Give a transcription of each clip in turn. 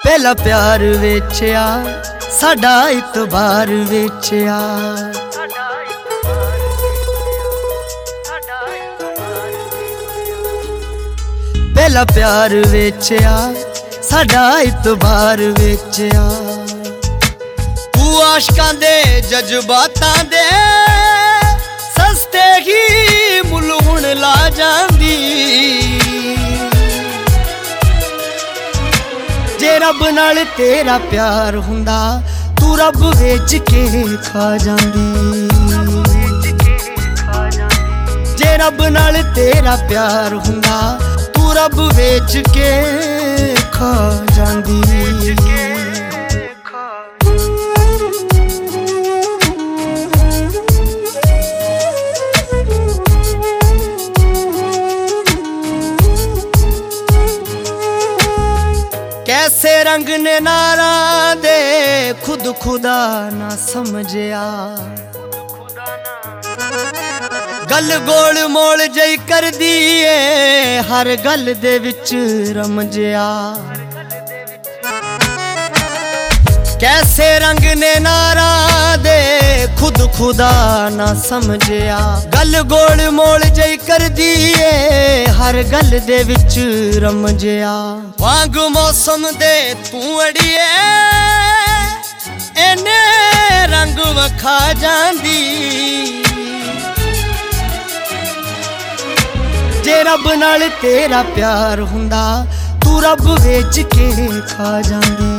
पहला प्यार वेचिया साडा इतबार वेचिया। पहला प्यार वेचिया साडा इतबार वेचिया। तू आशकां दे जज्बातां दे सस्ते ही मुल हुण ला जांदी। जे रब नाल तेरा प्यार हुंदा तू रब वेच के खा जांदी। जे रब नाल तेरा प्यार हुंदा तू रब वेच के खा जांदी। कैसे रंग ने नारा दे खुद खुदा ना समझिया। गल गोल मोल जई कर दिए हर गल दे विच रमझिया। कैसे रंग ने नारा दे खुद खुदा ना समझिया। गल गोल मोल जई कर दिए हर गल दे विच रमझिया। वांग मौसम दे तू अड़िए एने रंग वखा जांदी। जे रब नाल तेरा प्यार हुंदा तू रब वेच के खा जांदी।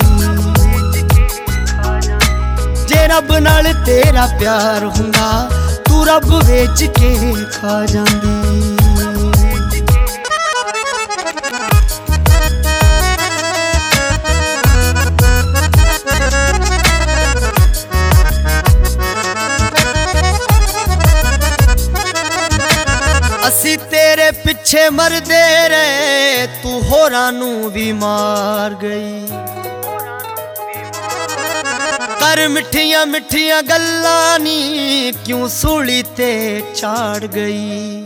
जे रब नाल तेरा प्यार हुंदा तू रब वेच के खा जांदी। असी तेरे पिछे मरदे रहे तू होरां नू भी मार गई। कर मिठियां मिठियां गल्लां नी क्यों सूली ते चाड़ गई।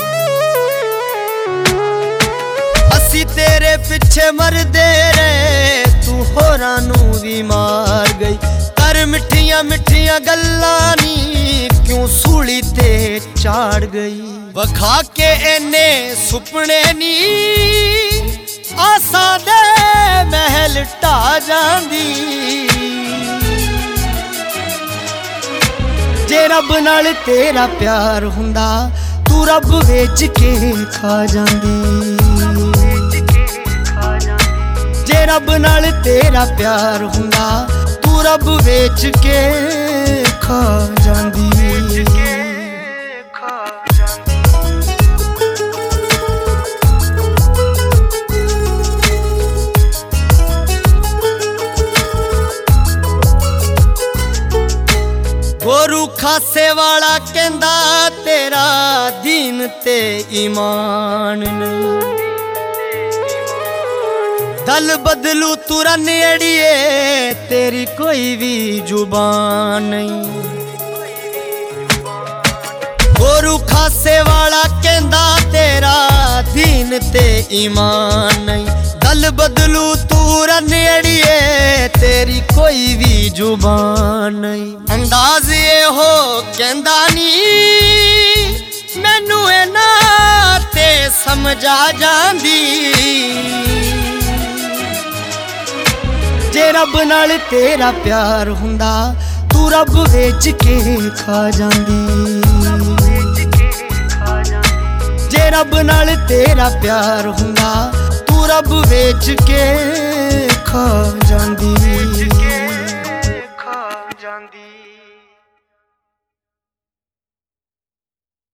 असी तेरे पिछे मरदे रहे तू होरां नू भी मार गई। कर मिठियां मिठियां गल्लां नी क्यों सूली ते चाड़ गई। वखा के एने सुपने नी आसां दे महल ढा जांदी। जे रब नाल तेरा प्यार हुंदा तू रब वेच के खा जांदी। जे रब नाल तेरा प्यार हुंदा तू रब वेच के खा जांदी। गोरू खासे वाला कहंदा तेरा दीन ते ईमान नहीं। दल बदलू तुरन अड़िए तेरी कोई भी जुबान नहीं। गोरू खासे वाला कहंदा तेरा दीन ते ईमान नहीं। दल बदलू तुरन अड़िए तेरी कोई भी जुबान नहीं। अंदाज ये हो कहंदा नी मैनू इना ते समझ आ जांदी। जे रब नाल तेरा प्यार हुंदा तू रब वेच के खा जांदी। जे रब नाल तेरा प्यार हुंदा तू रब वेच के खा जांदी।